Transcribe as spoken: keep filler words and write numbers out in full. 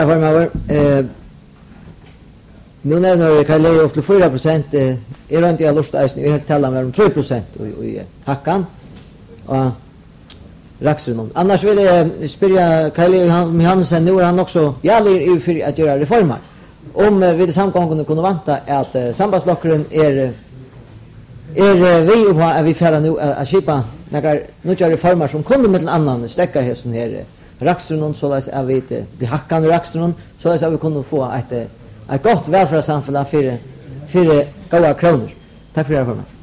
Formar, eh, nu nevner Karl Leo upp till fyra procent. Eh, är det inte jag lust att vi helt talar med om tre procent i, i hackan. Och Raxrunon. Annars vill jag spyrja Karl Leo Johansen, nu är han också jävlig för att göra reformer. Om eh, vid samgången kunde vanta att eh, sambandsblockaren är är vi på att vi färra nu att skipa några nya reformer som kommer med en annan stäcka här sån här Raxrunon så att jag vet det hackan Raxrunon så att vi kunde få ett ett gott välfärdssamhälle för för goda kronor. Tack för det här.